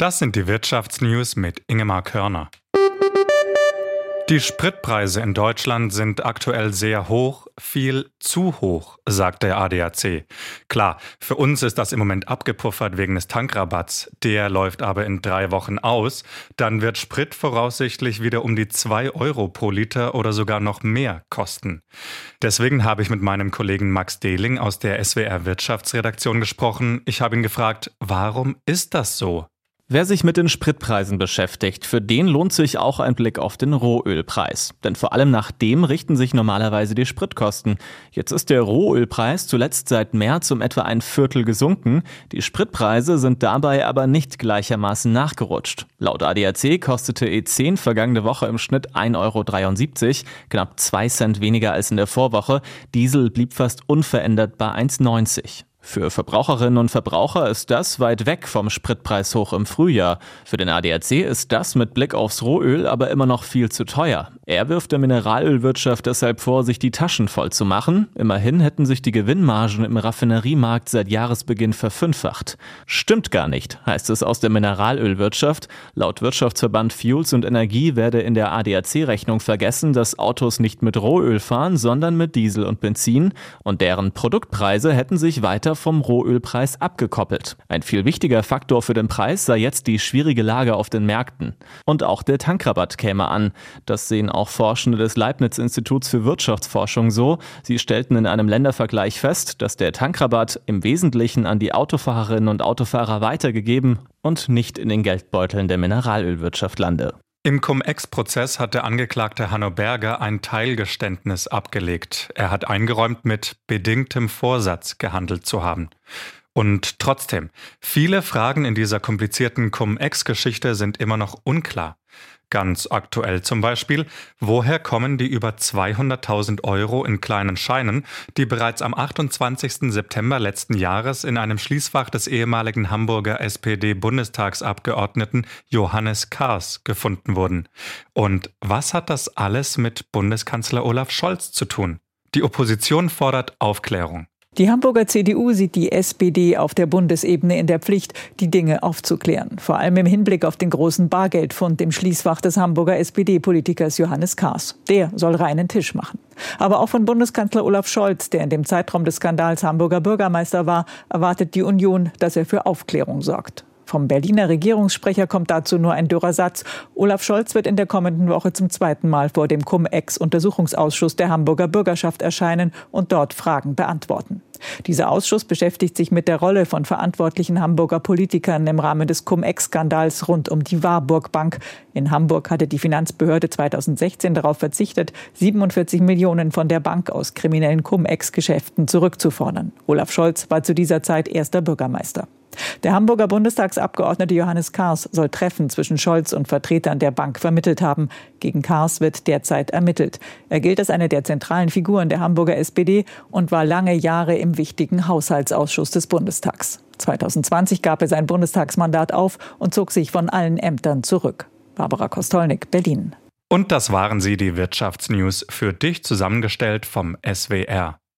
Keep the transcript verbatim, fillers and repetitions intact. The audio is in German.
Das sind die Wirtschaftsnews mit Ingemar Körner. Die Spritpreise in Deutschland sind aktuell sehr hoch, viel zu hoch, sagt der A D A C. Klar, für uns ist das im Moment abgepuffert wegen des Tankrabatts. Der läuft aber in drei Wochen aus. Dann wird Sprit voraussichtlich wieder um die zwei Euro pro Liter oder sogar noch mehr kosten. Deswegen habe ich mit meinem Kollegen Max Dehling aus der S W R Wirtschaftsredaktion gesprochen. Ich habe ihn gefragt, warum ist das so? Wer sich mit den Spritpreisen beschäftigt, für den lohnt sich auch ein Blick auf den Rohölpreis. Denn vor allem nach dem richten sich normalerweise die Spritkosten. Jetzt ist der Rohölpreis zuletzt seit März um etwa ein Viertel gesunken. Die Spritpreise sind dabei aber nicht gleichermaßen nachgerutscht. Laut A D A C kostete E zehn vergangene Woche im Schnitt ein Euro dreiundsiebzig, knapp zwei Cent weniger als in der Vorwoche. Diesel blieb fast unverändert bei eins neunzig. Für Verbraucherinnen und Verbraucher ist das weit weg vom Spritpreishoch im Frühjahr. Für den A D A C ist das mit Blick aufs Rohöl aber immer noch viel zu teuer. Er wirft der Mineralölwirtschaft deshalb vor, sich die Taschen voll zu machen. Immerhin hätten sich die Gewinnmargen im Raffineriemarkt seit Jahresbeginn verfünffacht. Stimmt gar nicht, heißt es aus der Mineralölwirtschaft. Laut Wirtschaftsverband Fuels und Energie werde in der A D A C-Rechnung vergessen, dass Autos nicht mit Rohöl fahren, sondern mit Diesel und Benzin. Und deren Produktpreise hätten sich weiter vom Rohölpreis abgekoppelt. Ein viel wichtiger Faktor für den Preis sei jetzt die schwierige Lage auf den Märkten. Und auch der Tankrabatt käme an. Das sehen auch Forschende des Leibniz-Instituts für Wirtschaftsforschung so. Sie stellten in einem Ländervergleich fest, dass der Tankrabatt im Wesentlichen an die Autofahrerinnen und Autofahrer weitergegeben und nicht in den Geldbeuteln der Mineralölwirtschaft lande. Im Cum-Ex-Prozess hat der Angeklagte Hanno Berger ein Teilgeständnis abgelegt. Er hat eingeräumt, mit bedingtem Vorsatz gehandelt zu haben. Und trotzdem, viele Fragen in dieser komplizierten Cum-Ex-Geschichte sind immer noch unklar. Ganz aktuell zum Beispiel, woher kommen die über zweihunderttausend Euro in kleinen Scheinen, die bereits am achtundzwanzigsten September letzten Jahres in einem Schließfach des ehemaligen Hamburger S P D-Bundestagsabgeordneten Johannes Kahrs gefunden wurden? Und was hat das alles mit Bundeskanzler Olaf Scholz zu tun? Die Opposition fordert Aufklärung. Die Hamburger C D U sieht die S P D auf der Bundesebene in der Pflicht, die Dinge aufzuklären. Vor allem im Hinblick auf den großen Bargeldfund im Schließfach des Hamburger S P D-Politikers Johannes Kahrs. Der soll reinen Tisch machen. Aber auch von Bundeskanzler Olaf Scholz, der in dem Zeitraum des Skandals Hamburger Bürgermeister war, erwartet die Union, dass er für Aufklärung sorgt. Vom Berliner Regierungssprecher kommt dazu nur ein dürrer Satz. Olaf Scholz wird in der kommenden Woche zum zweiten Mal vor dem Cum-Ex-Untersuchungsausschuss der Hamburger Bürgerschaft erscheinen und dort Fragen beantworten. Dieser Ausschuss beschäftigt sich mit der Rolle von verantwortlichen Hamburger Politikern im Rahmen des Cum-Ex-Skandals rund um die Warburg Bank. In Hamburg hatte die Finanzbehörde zweitausendsechzehn darauf verzichtet, siebenundvierzig Millionen von der Bank aus kriminellen Cum-Ex-Geschäften zurückzufordern. Olaf Scholz war zu dieser Zeit erster Bürgermeister. Der Hamburger Bundestagsabgeordnete Johannes Kahrs soll Treffen zwischen Scholz und Vertretern der Bank vermittelt haben. Gegen Kahrs wird derzeit ermittelt. Er gilt als eine der zentralen Figuren der Hamburger S P D und war lange Jahre im wichtigen Haushaltsausschuss des Bundestags. zweitausendzwanzig gab er sein Bundestagsmandat auf und zog sich von allen Ämtern zurück. Barbara Kostolnik, Berlin. Und das waren sie, die Wirtschaftsnews, für dich zusammengestellt vom S W R.